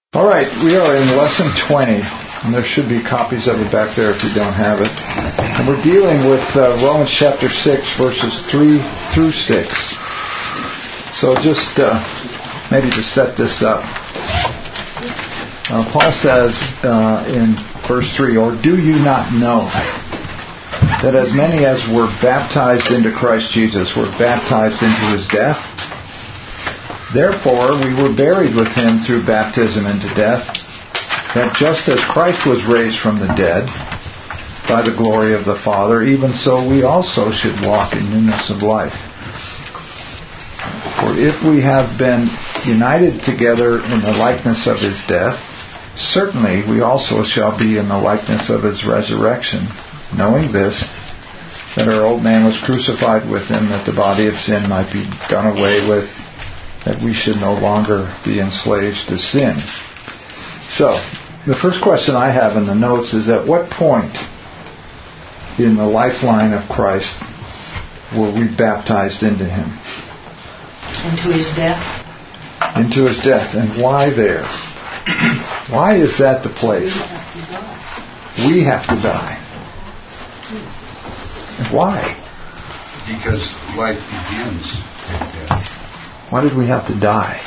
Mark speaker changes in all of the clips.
Speaker 1: All right, we are in lesson 20, and there should be copies of it back there if you don't have it. And we're dealing with Romans chapter 6, verses 3 through 6. So just maybe to set this up. Paul says in verse 3, "Or do you not know that as many as were baptized into Christ Jesus were baptized into His death? Therefore, we were buried with Him through baptism into death, that just as Christ was raised from the dead by the glory of the Father, even so we also should walk in newness of life. For if we have been united together in the likeness of His death, certainly we also shall be in the likeness of His resurrection, knowing this, that our old man was crucified with Him, that the body of sin might be done away with, that we should no longer be enslaved to sin." So, the first question I have in the notes is, at what point in the lifeline of Christ were we baptized into Him?
Speaker 2: Into His death.
Speaker 1: Into His death. And why there? Why is that the place? We have to die. Why?
Speaker 3: Because life begins with death.
Speaker 1: Why did we have to die?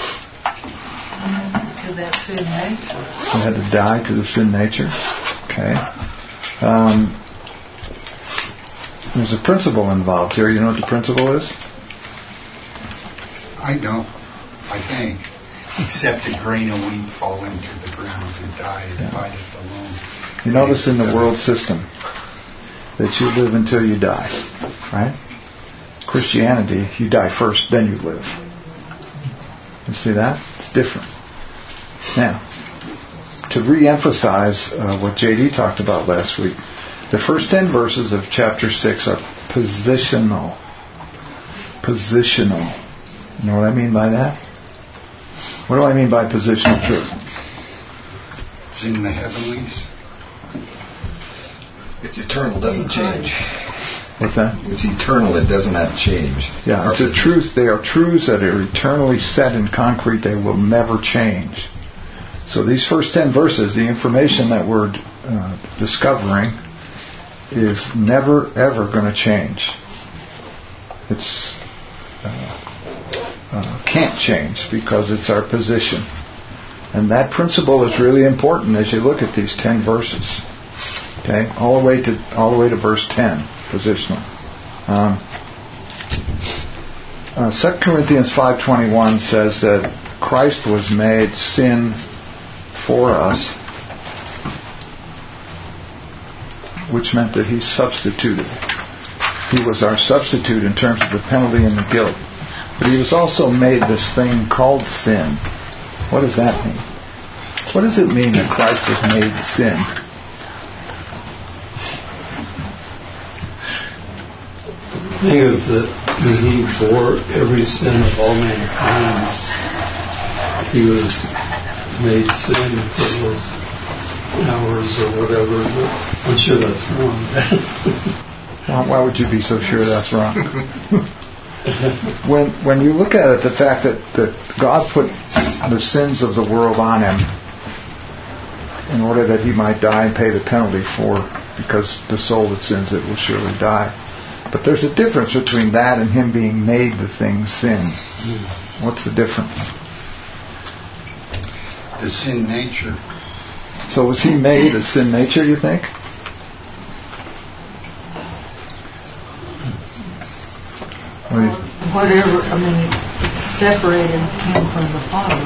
Speaker 2: To that sin nature.
Speaker 1: We had to die to the sin nature? Okay. There's a principle involved here. You know what the principle is?
Speaker 3: I don't, I think. Except a grain of wheat fall into the ground and die and abideth alone.
Speaker 1: You notice in the world system that you live until you die, right? Christianity, you die first, then you live. You see that? It's different. Now, to re-emphasize what J.D. talked about last week, the first 10 verses of chapter 6 are positional. Positional. You know what I mean by that? What do I mean by positional truth?
Speaker 3: It's in the heavenlies.
Speaker 4: It's eternal, doesn't change.
Speaker 1: What's that?
Speaker 4: It's eternal, it does not change.
Speaker 1: Yeah, it's a truth. They are truths that are eternally set in concrete. They will never change. So these first 10 verses, the information that we're discovering is never, ever going to change. It's can't change because it's our position. And that principle is really important as you look at these 10 verses. Okay? All the way to verse 10. Positional. 2 Corinthians 5:21 says that Christ was made sin for us, which meant that He substituted. He was our substitute in terms of the penalty and the guilt. But He was also made this thing called sin. What does that mean? What does it mean that Christ was made sin?
Speaker 5: Think of that He bore every sin of all mankind. He was made sin for those hours or whatever. But I'm sure that's wrong.
Speaker 1: Why would you be so sure that's wrong? When you look at it, the fact that God put the sins of the world on Him in order that He might die and pay the penalty because the soul that sins it will surely die. But there's a difference between that and Him being made the thing sin. What's the difference?
Speaker 3: The sin nature.
Speaker 1: So was He made a sin nature, you think?
Speaker 2: Whatever, separated Him from the Father.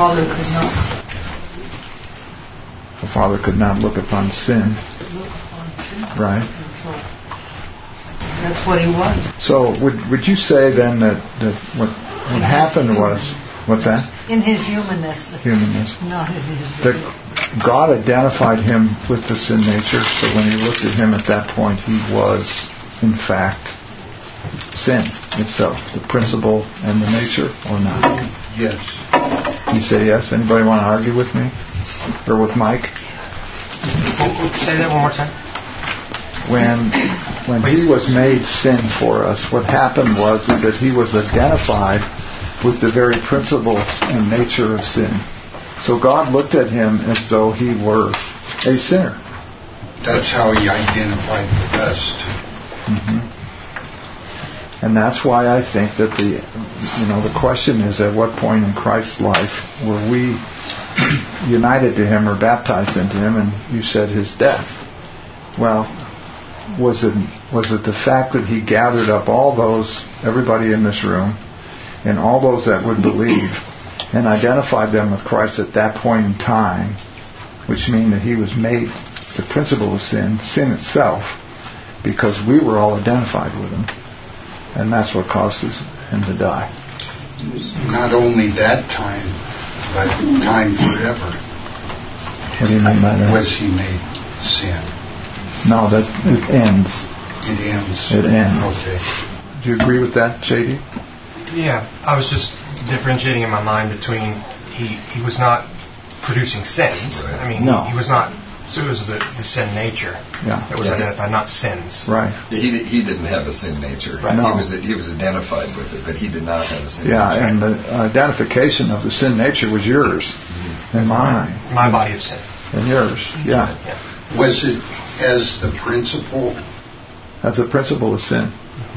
Speaker 1: The Father could not look upon sin. Right.
Speaker 2: That's what He was.
Speaker 1: So would you say then that what happened was, what's that?
Speaker 2: In His humanness.
Speaker 1: Humanness.
Speaker 2: Not in His
Speaker 1: that God identified Him with the sin nature, so when He looked at Him at that point, He was, in fact, sin itself, the principle and the nature, or not?
Speaker 3: Yes.
Speaker 1: You say yes? Anybody want to argue with me? Or with Mike?
Speaker 6: Say that one more time.
Speaker 1: When He was made sin for us, what happened was that He was identified with the very principle and nature of sin. So God looked at him as though he were a sinner.
Speaker 3: That's how he identified with us.
Speaker 1: Mm-hmm. And that's why I think that the question is, at what point in Christ's life were we united to him or baptized into him? And you said his death. Well, was it the fact that he gathered up everybody in this room, and all those that would believe, and identified them with Christ at that point in time, which means that he was made the principle of sin itself, because we were all identified with him. And that's what caused him to die.
Speaker 3: Not only that time, but time forever.
Speaker 1: What do you mean by that?
Speaker 3: Was he made sin?
Speaker 1: No, that it ends.
Speaker 3: It ends.
Speaker 1: It ends.
Speaker 3: Okay.
Speaker 1: Do you agree with that, JD?
Speaker 6: Yeah, I was just differentiating in my mind between he was not producing sins.
Speaker 4: Right.
Speaker 6: I mean,
Speaker 1: No.
Speaker 6: he was not. So it was the sin nature that was identified, not sins.
Speaker 1: Right.
Speaker 4: He didn't have a sin nature.
Speaker 6: Right.
Speaker 1: No.
Speaker 4: He was identified with it, but he did not have a sin nature.
Speaker 1: Yeah, and the identification of the sin nature was yours and mine.
Speaker 6: My body of sin.
Speaker 1: And yours, yeah.
Speaker 3: Was it as the principle
Speaker 1: That's the principle of sin.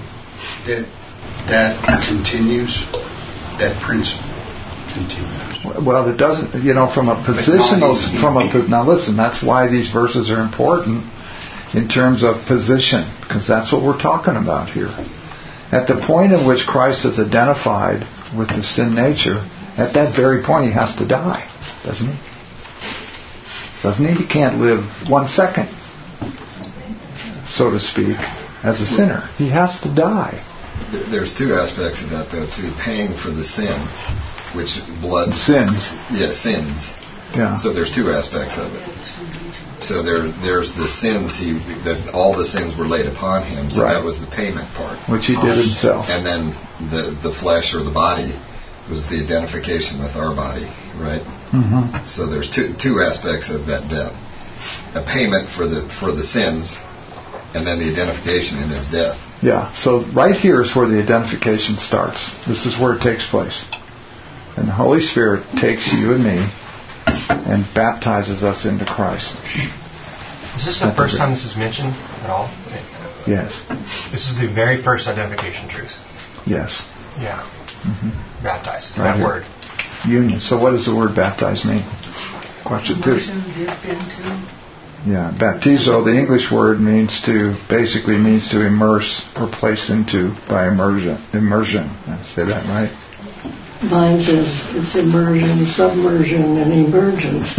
Speaker 3: that continues? That principle continues.
Speaker 1: Well, it doesn't, from a positional, now listen, that's why these verses are important in terms of position, because that's what we're talking about here. At the point in which Christ is identified with the sin nature, at that very point he has to die, doesn't he? Doesn't he? He can't live 1 second, so to speak, as a sinner. He has to die.
Speaker 4: There's two aspects of that, though, too. Paying for the sin, which blood...
Speaker 1: Sins.
Speaker 4: Yeah, sins.
Speaker 1: Yeah.
Speaker 4: So there's two aspects of it. So there's the sins, that all the sins were laid upon him, so
Speaker 1: Right.
Speaker 4: that was the payment part.
Speaker 1: Which he did himself.
Speaker 4: And then the flesh or the body was the identification with our body, right?
Speaker 1: Mm-hmm.
Speaker 4: So there's two aspects of that death. A payment for the sins, and then the identification in his death.
Speaker 1: Yeah, so right here is where the identification starts. This is where it takes place. And the Holy Spirit takes you and me and baptizes us into Christ.
Speaker 6: Is this the first time this is mentioned at all?
Speaker 1: Yes.
Speaker 6: This is the very first identification truth.
Speaker 1: Yes.
Speaker 6: Yeah.
Speaker 1: Mm-hmm.
Speaker 6: Baptized.
Speaker 1: Right
Speaker 6: That
Speaker 1: here.
Speaker 6: word.
Speaker 1: Union. So what does the word baptize mean? Question 2.
Speaker 2: Immersion, dipped into.
Speaker 1: Yeah, baptizo, the English word basically means to immerse or place into by immersion. Immersion. Did I say that right?
Speaker 2: Mine says it's immersion, submersion, and emergence.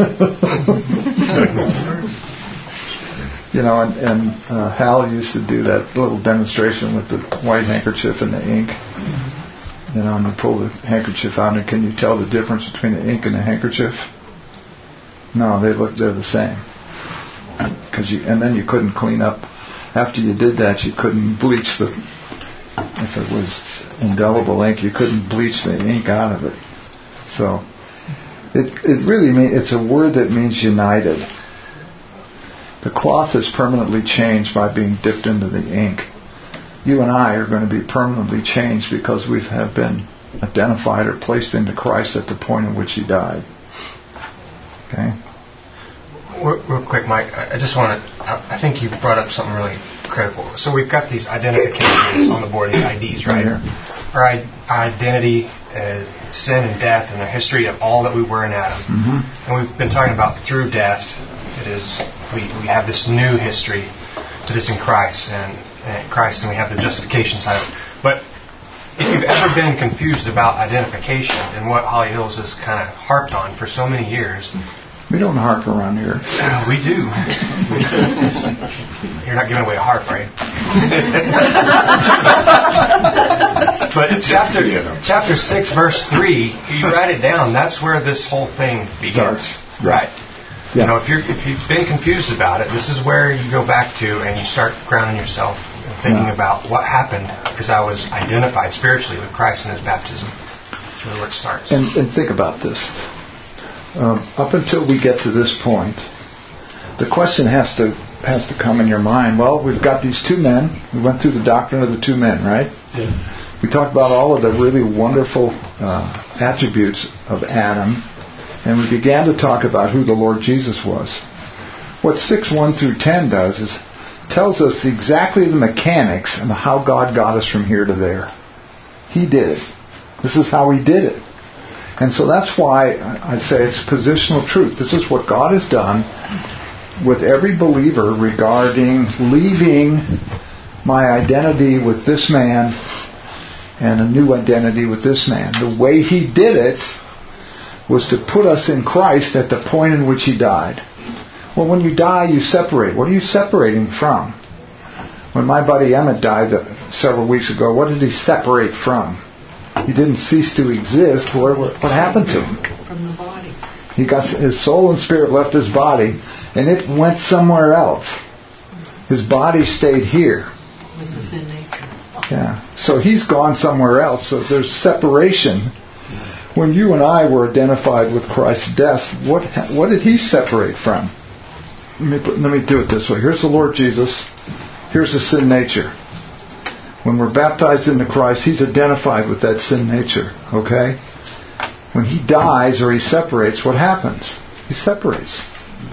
Speaker 1: And Hal used to do that little demonstration with the white handkerchief and the ink. And you pull the handkerchief out, and can you tell the difference between the ink and the handkerchief? No, they're the same. And then you couldn't clean up. After you did that, you couldn't bleach if it was indelible ink, you couldn't bleach the ink out of it. So it really means, it's a word that means united. The cloth is permanently changed by being dipped into the ink. You and I are going to be permanently changed because we have been identified or placed into Christ at the point in which he died. Okay?
Speaker 6: Real quick, Mike, I think you brought up something really critical. So we've got these identifications on the board, these IDs, right? Our identity, sin and death, and the history of all that we were in Adam.
Speaker 1: Mm-hmm.
Speaker 6: And we've been talking about through death, we have this new history that is in Christ, and we have the justification side of it. But if you've ever been confused about identification and what Holly Hills has kind of harped on for so many years...
Speaker 1: We don't harp around here.
Speaker 6: We do. You're not giving away a harp, are you? But chapter 6, verse 3, you write it down, that's where this whole thing begins.
Speaker 1: Starts.
Speaker 6: Right.
Speaker 1: Yeah.
Speaker 6: If you've been confused about it, this is where you go back to and you start grounding yourself and thinking about what happened because I was identified spiritually with Christ in his baptism. That's really where it starts.
Speaker 1: And think about this. Up until we get to this point, the question has to come in your mind. Well, we've got these two men. We went through the doctrine of the two men, right?
Speaker 5: Yeah.
Speaker 1: We talked about all of the really wonderful attributes of Adam And we began to talk about who the Lord Jesus was. What 6:1 through 10 does is tells us exactly the mechanics and how God got us from here to there. He did it. This is how He did it. And so that's why I say it's positional truth. This is what God has done with every believer regarding leaving my identity with this man and a new identity with this man. The way He did it was to put us in Christ at the point in which He died. Well, when you die, you separate. What are you separating from? When my buddy Emmett died several weeks ago, what did he separate from? He didn't cease to exist. What happened to him?
Speaker 2: From the body.
Speaker 1: He got his soul and spirit left his body, and it went somewhere else. His body stayed here.
Speaker 2: With the sin nature.
Speaker 1: Yeah. So he's gone somewhere else. So there's separation. When you and I were identified with Christ's death, what did He separate from? Let me do it this way. Here's the Lord Jesus. Here's the sin nature. When we're baptized into Christ, He's identified with that sin nature. Okay? When He dies or He separates, what happens? He separates.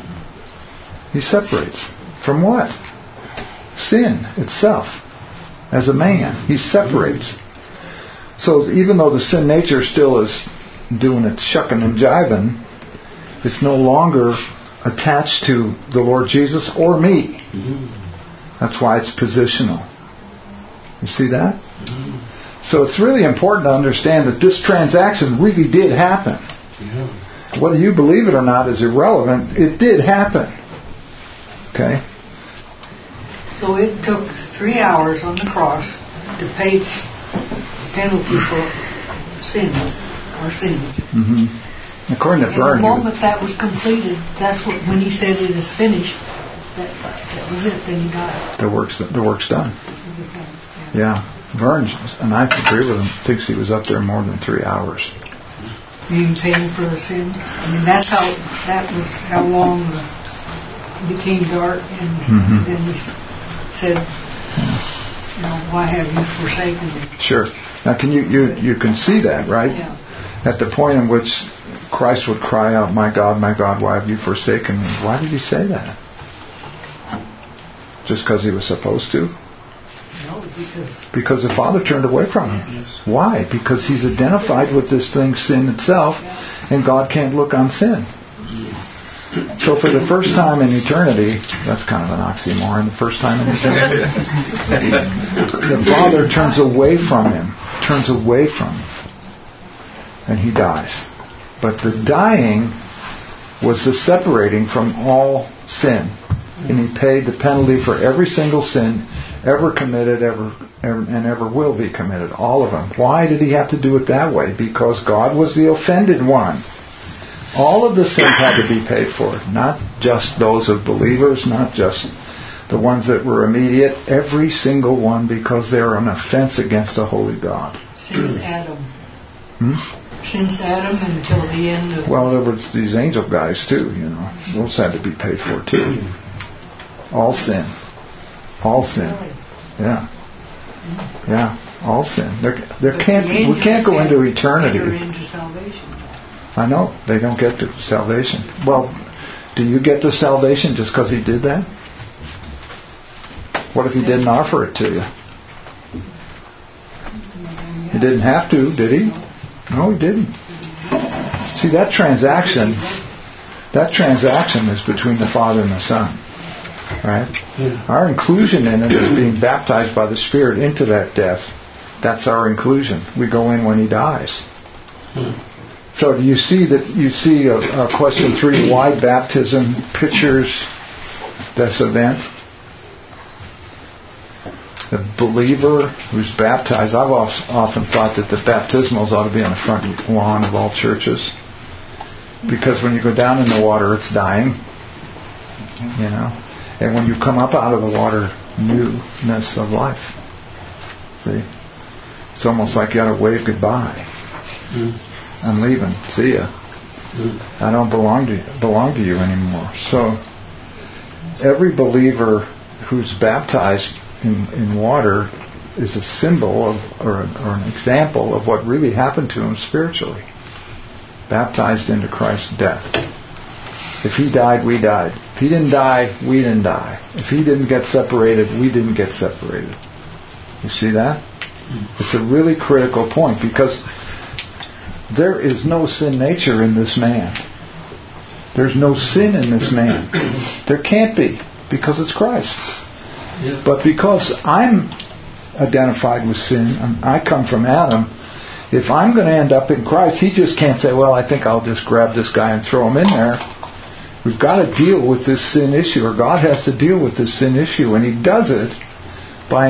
Speaker 1: He separates. From what? Sin itself. As a man, He separates. So even though the sin nature still is doing its shucking and jiving, it's no longer attached to the Lord Jesus or me. That's why it's positional. You see that? So it's really important to understand that this transaction really did happen. Whether you believe it or not is irrelevant. It did happen. Okay?
Speaker 2: So it took 3 hours on the cross to pay penalty for sins, our sins.
Speaker 1: According to
Speaker 2: And
Speaker 1: Vern,
Speaker 2: the moment that was completed, that's when He said it is finished. That was it. Then He died.
Speaker 1: the work's done.
Speaker 2: It was done.
Speaker 1: Yeah. Vern, and I agree with him, thinks he was up there more than 3 hours.
Speaker 2: Being paid for the sin. I mean, that was how long it became dark, and then He said, why have you forsaken me?
Speaker 1: Sure. Now, can you can see that, right?
Speaker 2: Yeah.
Speaker 1: At the point in which Christ would cry out, my God, why have you forsaken me? Why did He say that? Just because He was supposed to?
Speaker 2: No,
Speaker 1: Because the Father turned away from Him. Yes. Why? Because He's identified with this thing, sin itself, and God can't look on sin. So for the first time in eternity, that's kind of an oxymoron, the first time in eternity, the Father turns away from Him, and He dies. But the dying was the separating from all sin. And He paid the penalty for every single sin ever committed, and ever will be committed. All of them. Why did He have to do it that way? Because God was the offended one. All of the sins had to be paid for. Not just those of believers, not just the ones that were immediate. Every single one, because they are an offense against a holy God.
Speaker 2: Since Adam. Since Adam until the end of...
Speaker 1: Well, there were these angel guys too, Those had to be paid for too. All sin. All sin. Yeah. Yeah. All sin. We can't go into eternity.
Speaker 2: Into salvation.
Speaker 1: I know. They don't get to salvation. Well, do you get to salvation just because He did that? What if He didn't offer it to you? He didn't have to, did He? No, He didn't. See, that transaction is between the Father and the Son. Right? Yeah. Our inclusion in it is being baptized by the Spirit into that death. That's our inclusion. We go in when He dies. So do you see question 3, why baptism pictures this event? The believer who's baptized, I've often thought that the baptismals ought to be on the front lawn of all churches. Because when you go down in the water, it's dying. And when you come up out of the water, newness of life. See? It's almost like you got to wave goodbye. I'm leaving. See ya. I don't belong to you anymore. So every believer who's baptized in water is a symbol of, or an example of what really happened to him spiritually. baptized into Christ's death. If He died, we died. If He didn't die, we didn't die. If He didn't get separated, we didn't get separated. You see that? It's a really critical point, because there is no sin nature in this man. There's no sin in this man. There can't be, because it's Christ.
Speaker 5: Yeah.
Speaker 1: But because I'm identified with sin, and I come from Adam, if I'm going to end up in Christ, He just can't say, well, I think I'll just grab this guy and throw him in there. We've got to deal with this sin issue, or God has to deal with this sin issue, and He does it by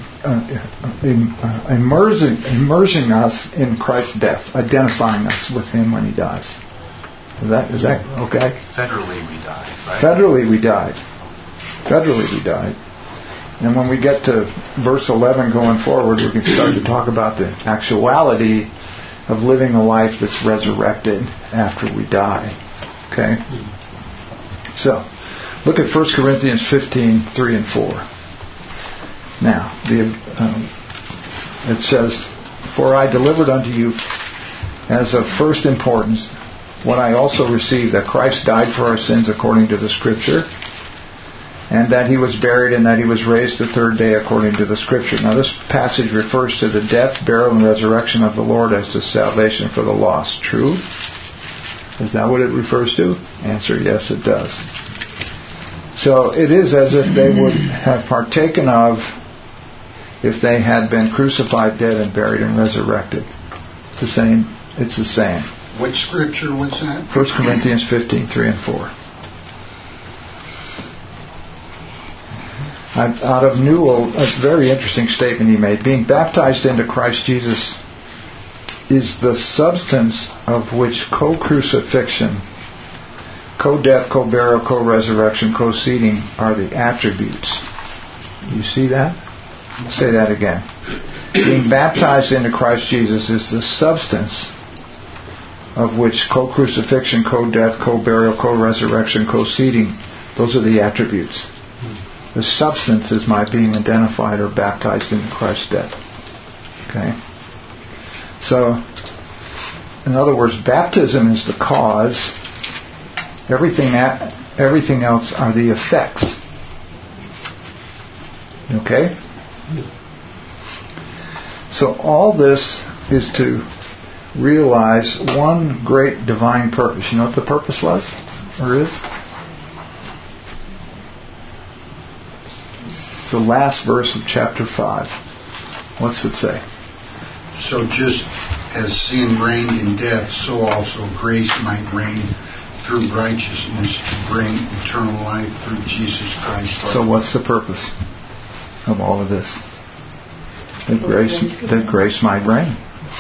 Speaker 1: immersing us in Christ's death, identifying us with Him when He dies. Is that okay?
Speaker 7: Federally we died, right?
Speaker 1: Federally we died. Federally we died. And when we get to verse 11 going forward, we can start to talk about the actuality of living a life that's resurrected after we die. Okay? So, look at 1 Corinthians 15, 3 and 4. Now, it says, "For I delivered unto you as of first importance what I also received, that Christ died for our sins according to the Scripture, and that He was buried, and that He was raised the third day according to the Scripture." Now this passage refers to the death, burial, and resurrection of the Lord as to salvation for the lost. True? Is that what it refers to? Answer, yes, it does. So it is as if they would have partaken of if they had been crucified, dead, and buried, and resurrected. It's the same. It's the same.
Speaker 3: Which scripture was that?
Speaker 1: 1 Corinthians 15, 3 and 4. Out of Newell, a very interesting statement he made. Being baptized into Christ Jesus is the substance of which co-crucifixion, co-death, co-burial, co-resurrection, co-seating are the attributes. You see that? Say that again. Being baptized into Christ Jesus is the substance of which co-crucifixion, co-death, co-burial, co-resurrection, co-seating, those are the attributes. The substance is my being identified or baptized into Christ's death. Okay? So, in other words, baptism is the cause. Everything else are the effects. Okay? So all this is to realize one great divine purpose. You know what the purpose was? Or is? It's the last verse of chapter 5. What's it say?
Speaker 3: So just as sin reigned in death, so also grace might reign through righteousness to bring eternal life through Jesus Christ.
Speaker 1: So what's the purpose of all of this? That grace might reign.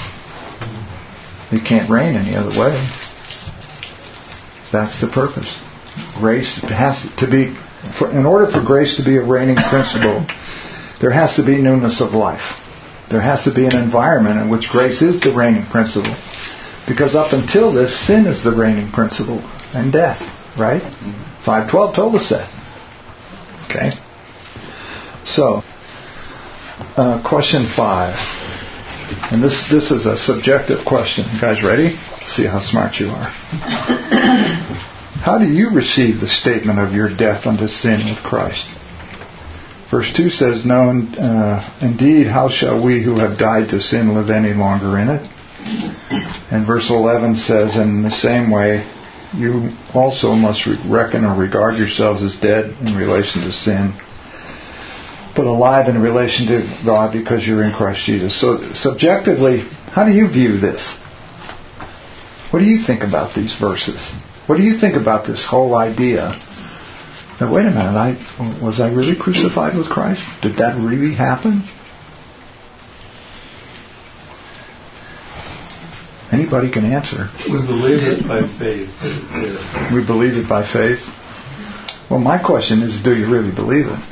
Speaker 1: It can't reign any other way. That's the purpose. Grace has to be, in order for grace to be a reigning principle, there has to be newness of life. There has to be an environment in which grace is the reigning principle. Because up until this, sin is the reigning principle and death. Right? 5:12 told us that. Okay? So, question 5. And this is a subjective question. You guys ready? See how smart you are. How do you receive the statement of your death unto sin with Christ? Verse 2 says, "No, indeed, how shall we who have died to sin live any longer in it?" And verse 11 says, "In the same way, you also must reckon or regard yourselves as dead in relation to sin, but alive in relation to God because you're in Christ Jesus." So subjectively, how do you view this? What do you think about these verses? What do you think about this whole idea? Now, wait a minute, was I really crucified with Christ? Did that really happen? Anybody can answer.
Speaker 5: We believe it by faith.
Speaker 1: We believe it by faith? Well, my question is, do you really believe it?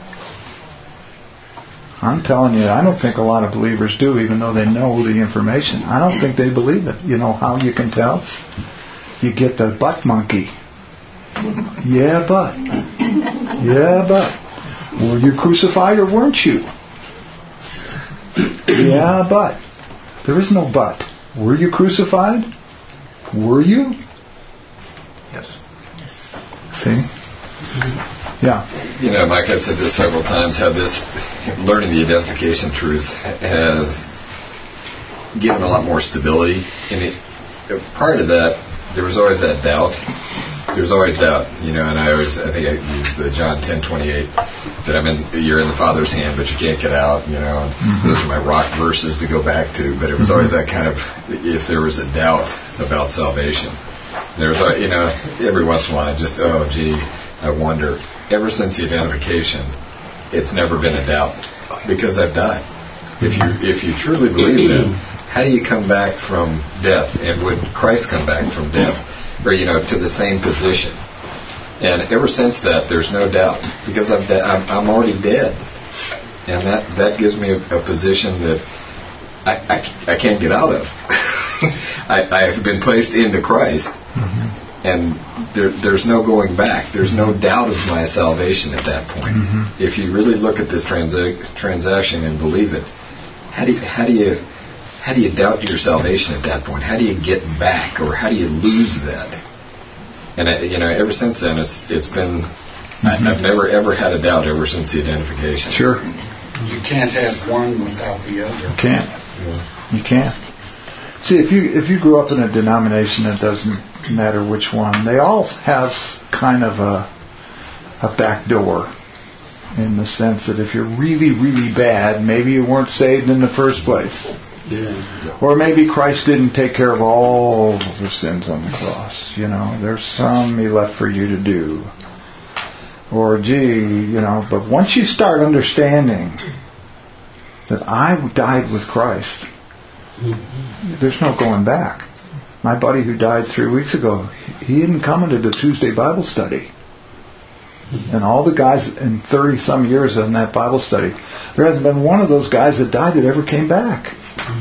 Speaker 1: I'm telling you, I don't think a lot of believers do, even though they know the information. I don't think they believe it. You know how you can tell? You get the butt monkey. Yeah, but. Yeah, but. Were you crucified or weren't you? Yeah, but. There is no but. Were you crucified? Were you?
Speaker 6: Yes.
Speaker 1: See? Yeah.
Speaker 4: You know, Mike, I've said this several times, how this learning the identification truth has given a lot more stability. And prior to that, there was always that doubt. There's always doubt, you know, and I think I use the John 10:28 that you're in the Father's hand, but you can't get out, you know. And those are my rock verses to go back to. But it was always that kind of, if there was a doubt about salvation, there's, you know, every once in a while I just, I wonder. Ever since the identification, it's never been a doubt because I've died. If you truly believe that, how do you come back from death? And would Christ come back from death? Or, you know, to the same position? And ever since that, there's no doubt because I'm already dead, and that gives me a position that I can't get out of. I have been placed into Christ, and there's no going back. There's no doubt of my salvation at that point. If you really look at this transaction and believe it, how do you doubt your salvation at that point? How do you get back, or how do you lose that? And you know, ever since then, it's been. I've never ever had a doubt ever since the identification.
Speaker 1: Sure.
Speaker 3: You can't have one without the other.
Speaker 1: You can't. Yeah. You can't. See, if you grew up in a denomination, it doesn't matter which one. They all have kind of a back door, in the sense that if you're really, really bad, maybe you weren't saved in the first place. Yeah. Or maybe Christ didn't take care of all the sins on the cross. You know, there's some He left for you to do. Or, you know, but once you start understanding that I died with Christ, there's no going back. My buddy who died 3 weeks ago, he didn't come into the Tuesday Bible study. And all the guys in 30-some years in that Bible study, there hasn't been one of those guys that died that ever came back.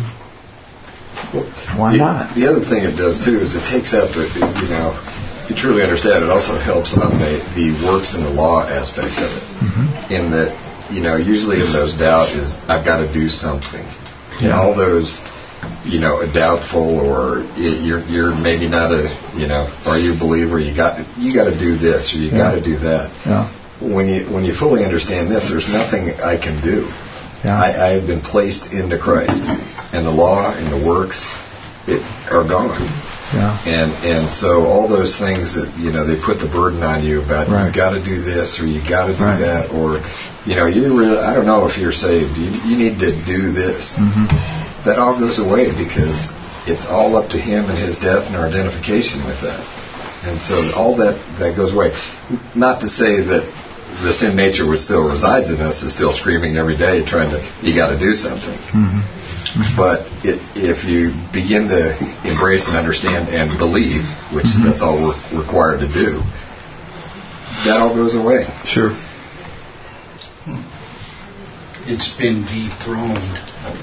Speaker 1: Why not?
Speaker 4: The other thing it does, too, is it takes out the, you know, you truly understand, it also helps on the works and the law aspect of it. In that, you know, usually in those doubt is, I've got to do something. Yeah. And all those, you know, doubtful, or you're maybe not a, you know, are you a believer? You got to do this, or you got to do that. Yeah. When you fully understand this, there's nothing I can do. Yeah. I have been placed into Christ, and the law and the works are gone. Yeah. And so all those things that, you know, they put the burden on you about, you got to do this, or you got to do that, or, you know, I don't know if you're saved. You need to do this. That all goes away because it's all up to Him and His death and our identification with that. And so all that goes away. Not to say that the sin nature which still resides in us is still screaming every day trying to, you got to do something. But if you begin to embrace and understand and believe, which that's all we're required to do, that all goes away.
Speaker 1: Sure.
Speaker 3: It's been dethroned.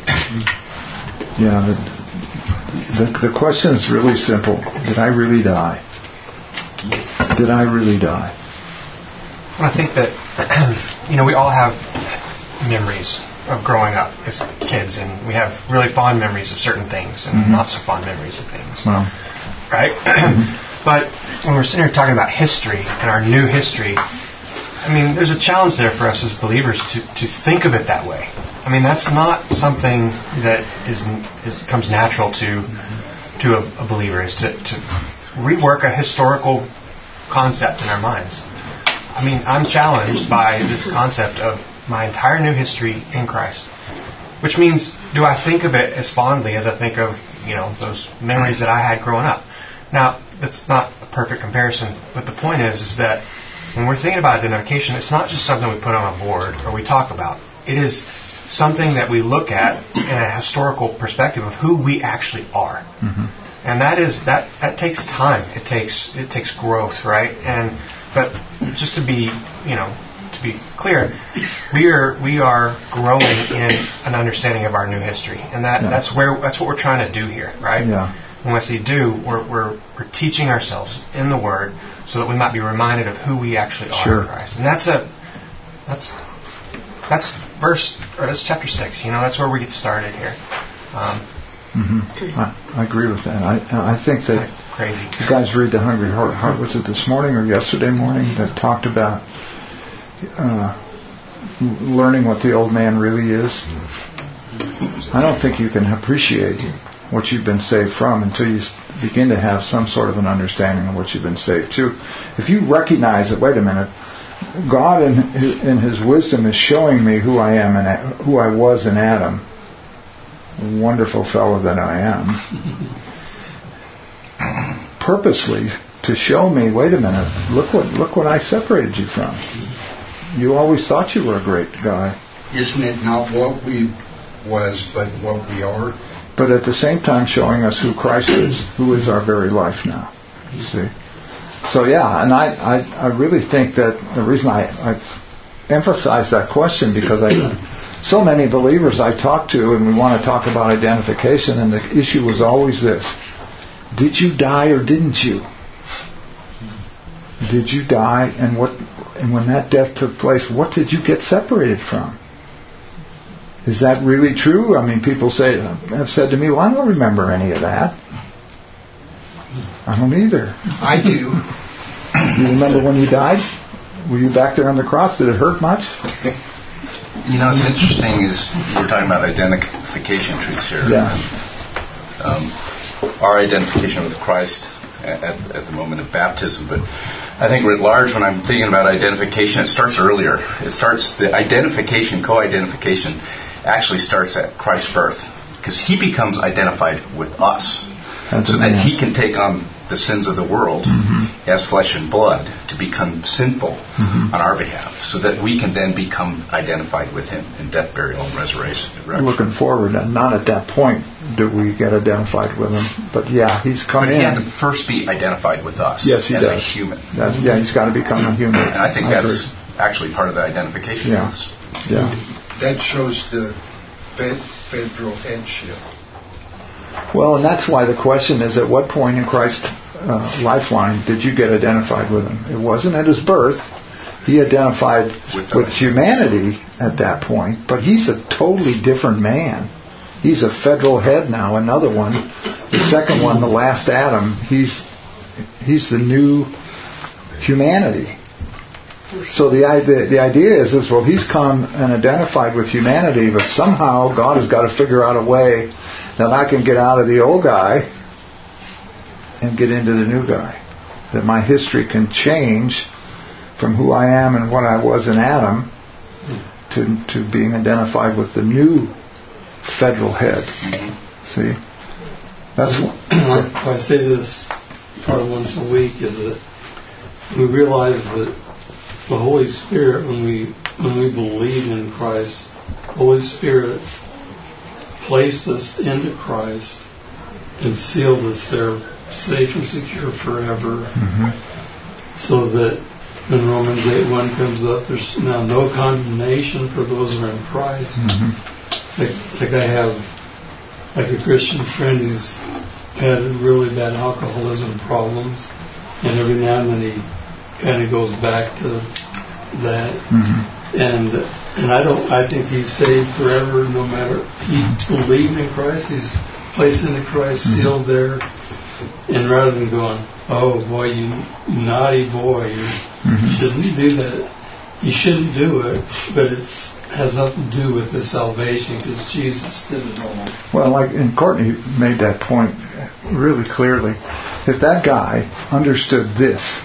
Speaker 1: Yeah, the question is really simple. Did I really die? Did I really die?
Speaker 6: Well, I think that, you know, we all have memories of growing up as kids, and we have really fond memories of certain things and not so fond memories of things. Wow. Right? But when we're sitting here talking about history and our new history, I mean, there's a challenge there for us as believers to think of it that way. I mean, that's not something that comes natural to a believer, is to rework a historical concept in our minds. I mean, I'm challenged by this concept of my entire new history in Christ. Which means, do I think of it as fondly as I think of, you know, those memories that I had growing up? Now, that's not a perfect comparison, but the point is that when we're thinking about identification, it's not just something we put on a board or we talk about. It is something that we look at in a historical perspective of who we actually are. And that takes time. It takes growth, right? But just to be clear, we are growing in an understanding of our new history, and that's what we're trying to do here, right? Yeah. When I say do, we're teaching ourselves in the Word so that we might be reminded of who we actually are in Christ, and that's chapter 6. You know, that's where we get started here.
Speaker 1: I agree with that. I think that
Speaker 6: crazy.
Speaker 1: You guys read The Hungry Heart. Was it this morning or yesterday morning that talked about learning what the old man really is? I don't think you can appreciate what you've been saved from until you begin to have some sort of an understanding of what you've been saved to. If you recognize that, wait a minute, God in His wisdom is showing me who I am and who I was in Adam. Wonderful fellow that I am. Purposely to show me, wait a minute, look what I separated you from. You always thought you were a great guy.
Speaker 3: Isn't it not what we was, but what we are?
Speaker 1: But at the same time showing us who Christ is, who is our very life now. You see? So yeah, and I really think that the reason I emphasize that question, because so many believers I talk to, and we want to talk about identification, and the issue was always this: did you die or didn't you? Did you die, and when that death took place, what did you get separated from? Is that really true? I mean, people have said to me, well, I don't remember any of that. I don't either.
Speaker 3: I do.
Speaker 1: You remember when you died? Were you back there on the cross? Did it hurt much?
Speaker 7: You know, it's interesting is we're talking about identification truths here.
Speaker 1: Yeah.
Speaker 7: Our identification with Christ at the moment of baptism, but I think writ large, when I'm thinking about identification, it starts earlier. The identification, co-identification, actually starts at Christ's birth, because He becomes identified with us, so that He can take on the sins of the world as flesh and blood to become sinful on our behalf, so that we can then become identified with Him in death, burial, and resurrection.
Speaker 1: Looking forward, and not at that point do we get identified with Him, but yeah, He's come in.
Speaker 7: But He had to first be identified with us.
Speaker 1: Yes, He
Speaker 7: as
Speaker 1: does.
Speaker 7: a human.
Speaker 1: Yeah, He's got to become a human.
Speaker 7: And I think that's actually part of the identification.
Speaker 1: Yeah. Yeah.
Speaker 3: That shows the federal headship.
Speaker 1: Well, and that's why the question is, at what point in Christ's lifeline did you get identified with Him? It wasn't at His birth. He identified with humanity at that point, but He's a totally different man. He's a federal head now, another one. The second one, the last Adam, he's the new humanity. So the idea is well, He's come and identified with humanity, but somehow God has got to figure out a way that I can get out of the old guy and get into the new guy. That my history can change from who I am and what I was in Adam to being identified with the new federal head. See? That's what
Speaker 5: I say this probably once a week, is that we realize that the Holy Spirit, when we believe in Christ, the Holy Spirit placed us into Christ and sealed us there safe and secure forever. So that when Romans 8:1 comes up, there's now no condemnation for those who are in Christ. Like I have a Christian friend who's had really bad alcoholism problems, and every now and then he kind of goes back to that. And I think he's saved forever, no matter. He believed in Christ, he's placed into Christ, sealed there. And rather than going, oh boy, you naughty boy, you shouldn't do that. You shouldn't do it, but it has nothing to do with the salvation, because Jesus did it all.
Speaker 1: Well, and Courtney made that point really clearly. If that guy understood this,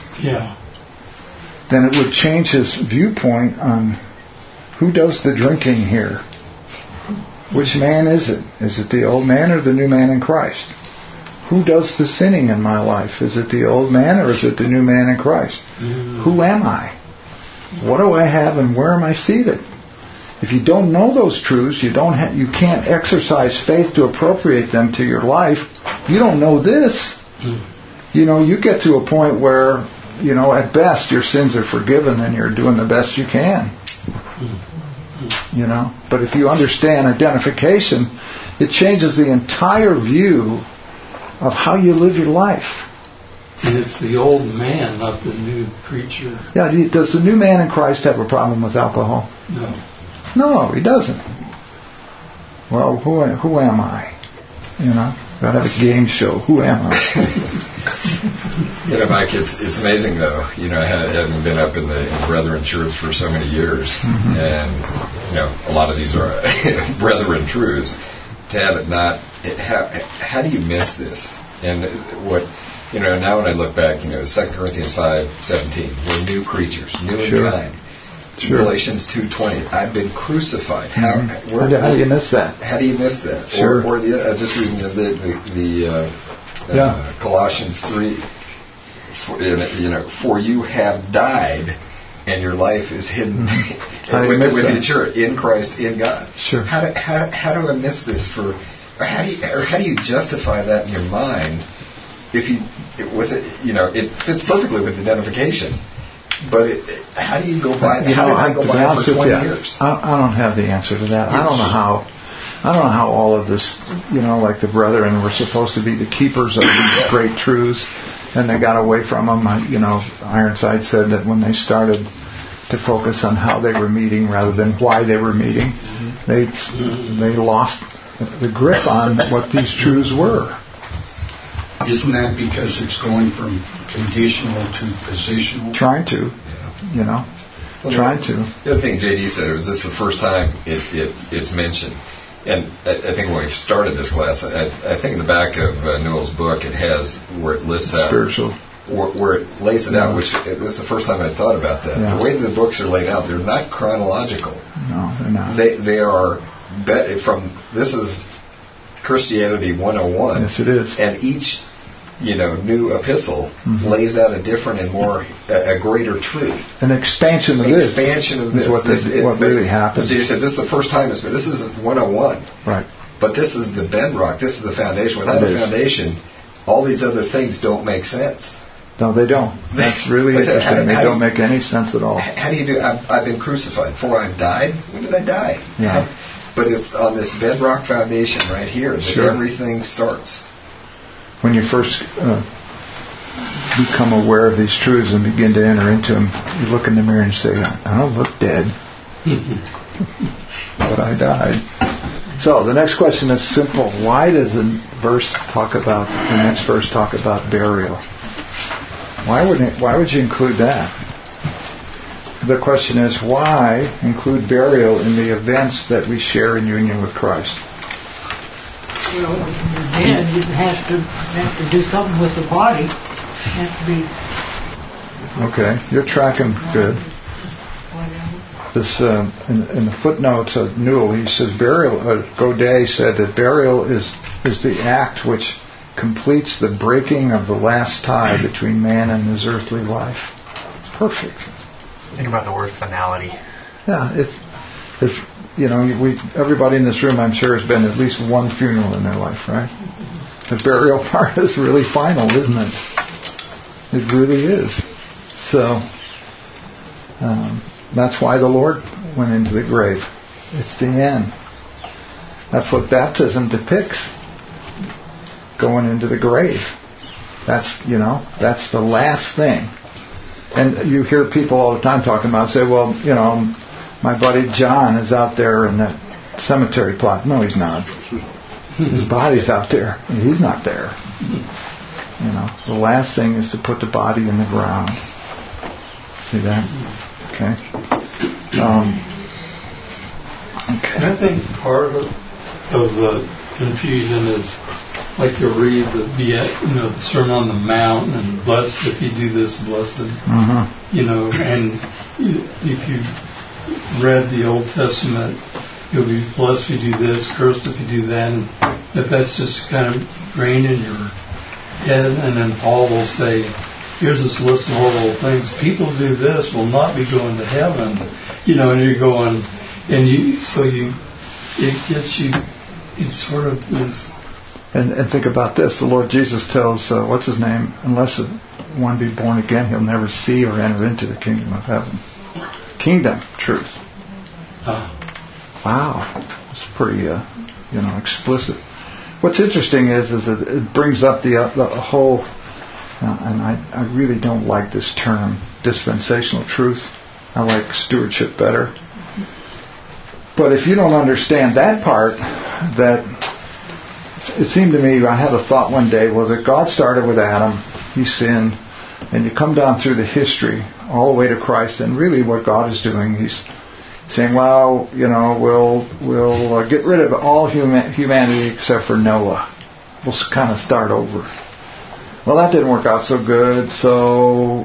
Speaker 1: then it would change his viewpoint on who does the drinking here. Which man is it? Is it the old man or the new man in Christ? Who does the sinning in my life? Is it the old man or is it the new man in Christ? Who am I? What do I have and where am I seated? If you don't know those truths, you can't exercise faith to appropriate them to your life. You don't know this. You get to a point where, at best your sins are forgiven and you're doing the best you can. But if you understand identification, it changes the entire view of how you live your life.
Speaker 5: And it's the old man, not the new creature.
Speaker 1: Yeah, does the new man in Christ have a problem with alcohol?
Speaker 5: No.
Speaker 1: No, he doesn't. Well, who am I? Gotta have a game show. Who am I?
Speaker 4: Mike, it's amazing though. Having been up in the Brethren Church for so many years, and a lot of these are Brethren truths. To have it not, how do you miss this? And what now when I look back, 2 Corinthians 5:17, we're new creatures, new in kind. Sure. Galatians 2:20, I've been crucified. How do you miss that? How do you miss that?
Speaker 1: Sure.
Speaker 4: Or just reading the Colossians 3, for you have died, and your life is hidden with your church in Christ, in God.
Speaker 1: Sure.
Speaker 4: How do I miss this? How do you justify that in your mind? If it fits perfectly with identification. But how do you go by? How did I go by it for 20 years?
Speaker 1: I don't have the answer to that. I don't know how all of this, like the brethren were supposed to be the keepers of these great truths, and they got away from them. Ironside said that when they started to focus on how they were meeting rather than why they were meeting, they lost the grip on what these truths were.
Speaker 3: Isn't that because it's going from conditional to positional?
Speaker 1: Trying to.
Speaker 4: The other thing JD said was this is the first time it's mentioned. And I think when we started this class, I think in the back of Newell's book it has where it lists out
Speaker 1: spiritual,
Speaker 4: where it lays it out. Which this is the first time I thought about that. Yeah. The way the books are laid out, they're not chronological.
Speaker 1: No, they're not.
Speaker 4: They are this is Christianity 101.
Speaker 1: Yes, it is.
Speaker 4: And each new epistle lays out a different and a greater truth.
Speaker 1: An expansion of this. Is what really happens.
Speaker 4: So you said this is the first time this is 101.
Speaker 1: Right.
Speaker 4: But this is the bedrock. This is the foundation. Without a foundation, all these other things don't make sense.
Speaker 1: No, they don't. That's really interesting. They don't make any sense at all.
Speaker 4: How do you do? I've been crucified. For I've died. When did I die?
Speaker 1: Yeah.
Speaker 4: But it's on this bedrock foundation right here that everything starts.
Speaker 1: When you first become aware of these truths and begin to enter into them, you look in the mirror and say, I don't look dead, but I died. So the next question is simple. Why does the next verse talk about burial? Why would you include that? The question is, why include burial in the events that we share in union with Christ?
Speaker 2: Well, when you're dead, you have to do something with the body. It has to be.
Speaker 1: Okay, you're tracking good. This in the footnotes of Newell, he says Godet said that burial is the act which completes the breaking of the last tie between man and his earthly life. It's perfect.
Speaker 6: Think about the word finality.
Speaker 1: Yeah, if everybody in this room, I'm sure, has been at least one funeral in their life, right? The burial part is really final, isn't it? It really is. So that's why the Lord went into the grave. It's the end. That's what baptism depicts. Going into the grave. That's the last thing. And you hear people all the time talking about, say, well, my buddy John is out there in that cemetery plot. No, he's not. His body's out there, and he's not there. The last thing is to put the body in the ground. See that? Okay.
Speaker 5: Okay. I think part of the confusion is, like you read the Sermon on the Mount, and blessed if you do this, blessed. And if you read the Old Testament, you'll be blessed if you do this, cursed if you do that. And if that's just kind of ingrained in your head, and then Paul will say, here's this list of horrible things. People who do this will not be going to heaven. And you're going, it gets you, it sort of is.
Speaker 1: And think about this. The Lord Jesus tells, what's his name? Unless one be born again, he'll never see or enter into the kingdom of heaven. Kingdom, truth. Wow. It's pretty, explicit. What's interesting is that it brings up the whole, and I really don't like this term, dispensational truth. I like stewardship better. But if you don't understand that part, that it seemed to me, I had a thought one day, well, that God started with Adam, he sinned, and you come down through the history all the way to Christ, and really what God is doing, he's saying, well, we'll get rid of all humanity except for Noah. We'll kind of start over. Well, that didn't work out so good, so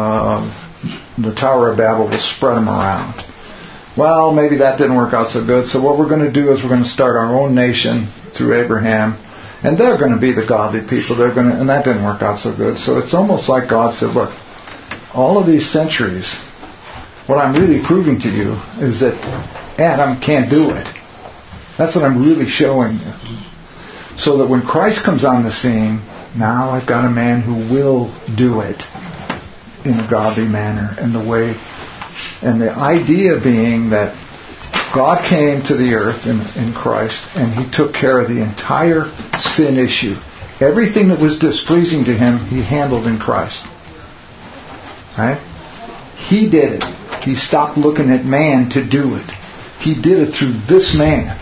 Speaker 1: the Tower of Babel will spread them around. Well, maybe that didn't work out so good, so what we're going to do is we're going to start our own nation through Abraham, and they're going to be the godly people. And that didn't work out so good. So it's almost like God said, look, all of these centuries, what I'm really proving to you is that Adam can't do it. That's what I'm really showing you. So that when Christ comes on the scene, now I've got a man who will do it in a godly manner, and the way, and the idea being that God came to the earth in Christ, and he took care of the entire sin issue. Everything that was displeasing to him, he handled in Christ. Right? He did it. He stopped looking at man to do it. He did it through this man.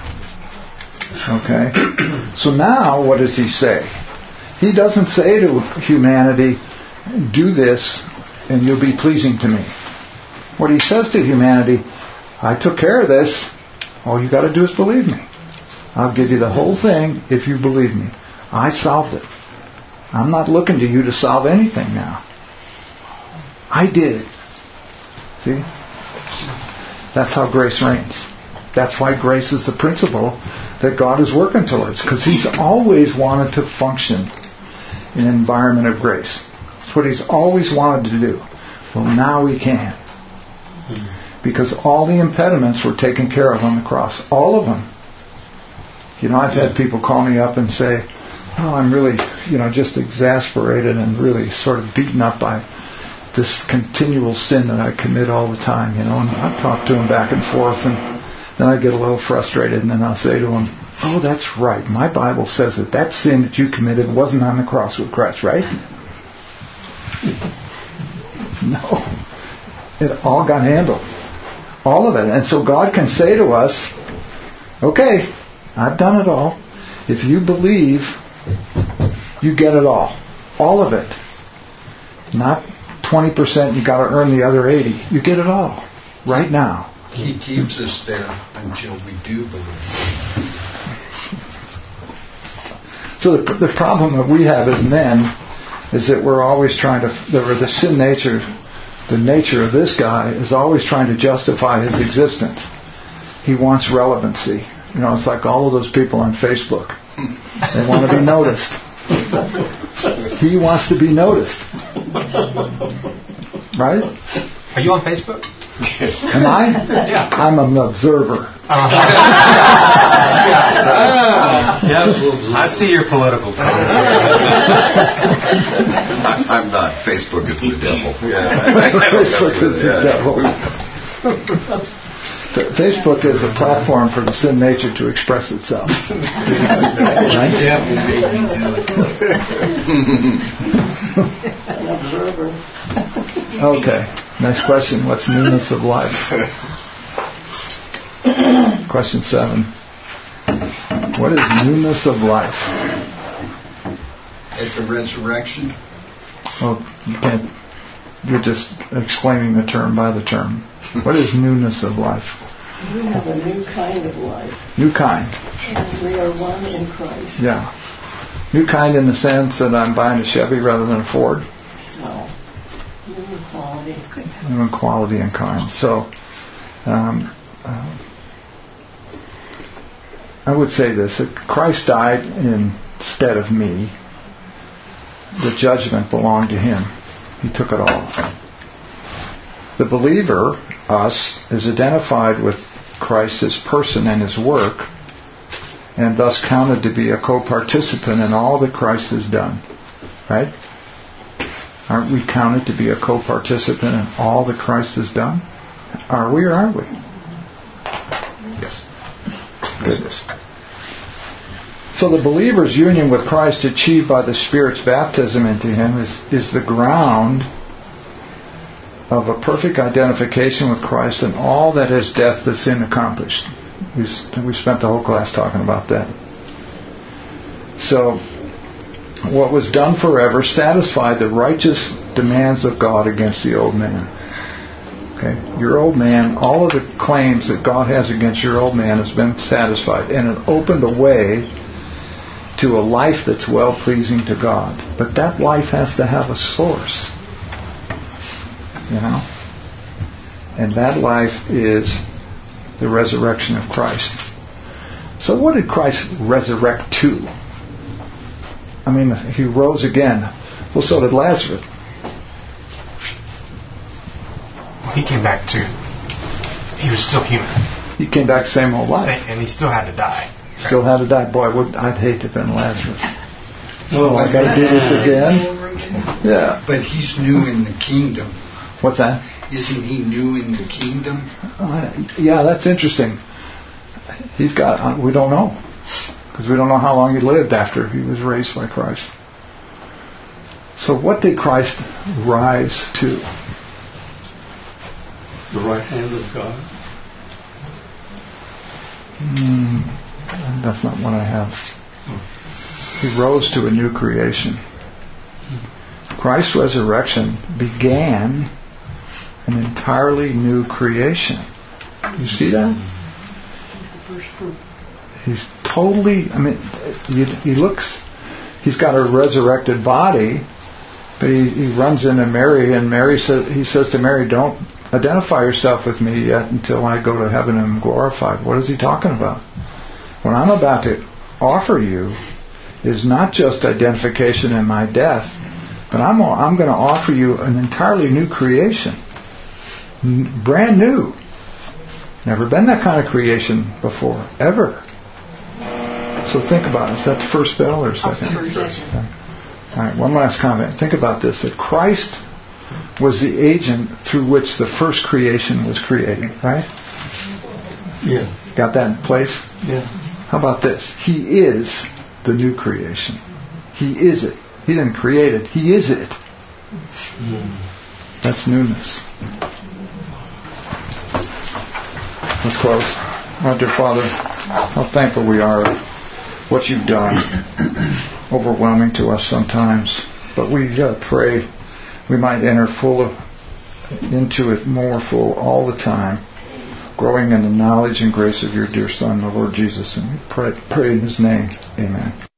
Speaker 1: Okay? So now, what does he say? He doesn't say to humanity, do this and you'll be pleasing to me. What he says to humanity, I took care of this. All you got to do is believe me. I'll give you the whole thing if you believe me. I solved it. I'm not looking to you to solve anything now. I did it. See? That's how grace reigns. That's why grace is the principle that God is working towards, because he's always wanted to function in an environment of grace. That's what he's always wanted to do. Well, now he can. Because all the impediments were taken care of on the cross. All of them. I've had people call me up and say, oh, I'm really, just exasperated and really sort of beaten up by this continual sin that I commit all the time, and I talk to them back and forth, and then I get a little frustrated, and then I'll say to them, oh, that's right. My Bible says that sin that you committed wasn't on the cross with Christ, right? No. It all got handled. All of it. And so God can say to us, okay, I've done it all. If you believe, you get it all. All of it. Not 20%, you got to earn the other 80. You get it all. Right now.
Speaker 3: He keeps us there until we do believe.
Speaker 1: So the problem that we have as men is that we're always trying to, the sin nature, the nature of this guy is always trying to justify his existence. He wants relevancy. It's like all of those people on Facebook. They want to be noticed. He wants to be noticed. Right?
Speaker 6: Are you on Facebook?
Speaker 1: Am I?
Speaker 6: Yeah.
Speaker 1: I'm an observer.
Speaker 6: I see your political
Speaker 4: I'm not. Facebook is the devil.
Speaker 1: Facebook is the devil. Facebook is a platform for the sin nature to express itself. Right?
Speaker 2: An observer.
Speaker 1: Okay. Next question. What's newness of life? Question 7. What is newness of life?
Speaker 3: At the resurrection?
Speaker 1: Well, you can't. You're just explaining the term by the term. What is newness of life?
Speaker 2: We have a new kind of life.
Speaker 1: New kind.
Speaker 2: And we are one in Christ.
Speaker 1: Yeah. New kind in the sense that I'm buying a Chevy rather than a Ford.
Speaker 2: No. New quality.
Speaker 1: New in quality and kind. So, I would say this, that Christ died instead of me. The judgment belonged to him. He took it all. The believer, us, is identified with Christ, his person and his work, and thus counted to be a co-participant in all that Christ has done. Right? Aren't we counted to be a co-participant in all that Christ has done? Are we or aren't we? Yes. Goodness. So the believer's union with Christ achieved by the Spirit's baptism into him is the ground of a perfect identification with Christ and all that his death to sin accomplished. We spent the whole class talking about that. so, what was done forever satisfied the righteous demands of God against the old man. Okay, your old man, all of the claims that God has against your old man has been satisfied, and it opened a way to a life that's well-pleasing to God. But that life has to have a source, and that life is the resurrection of Christ. So what did Christ resurrect to? I mean, he rose again. Well, so did Lazarus.
Speaker 6: He came back to, he was still human.
Speaker 1: He came back same old life.
Speaker 6: And he still had to die. Right?
Speaker 1: Still had to die. Boy, I'd hate to have been Lazarus. Oh, I got to do this again? Yeah.
Speaker 3: But he's new in the kingdom.
Speaker 1: What's that?
Speaker 3: Isn't he new in the kingdom?
Speaker 1: Yeah, that's interesting. He's got, we don't know. Because we don't know how long he lived after he was raised by Christ. So what did Christ rise to?
Speaker 5: The right hand of God.
Speaker 1: That's not what I have. He rose to a new creation. Christ's resurrection began an entirely new creation. You see that? He's totally, he looks, he's got a resurrected body, but he runs into Mary, and he says to Mary, don't identify yourself with me yet until I go to heaven and am glorified. What is he talking about? What I'm about to offer you is not just identification in my death, but I'm going to offer you an entirely new creation. Brand new. Never been that kind of creation before, ever. So think about it. Is that the first bell or second?
Speaker 2: First.
Speaker 1: All right, one last comment. Think about this, that Christ was the agent through which the first creation was created, right?
Speaker 5: Yeah.
Speaker 1: Got that in place?
Speaker 5: Yeah.
Speaker 1: How about this? He is the new creation. He is it. He didn't create it. He is it. That's newness. Let's close. Our dear Father, how thankful we are of what you've done. Overwhelming to us sometimes. But we pray we might enter into it more full all the time, growing in the knowledge and grace of your dear Son, the Lord Jesus. And we pray in His name. Amen.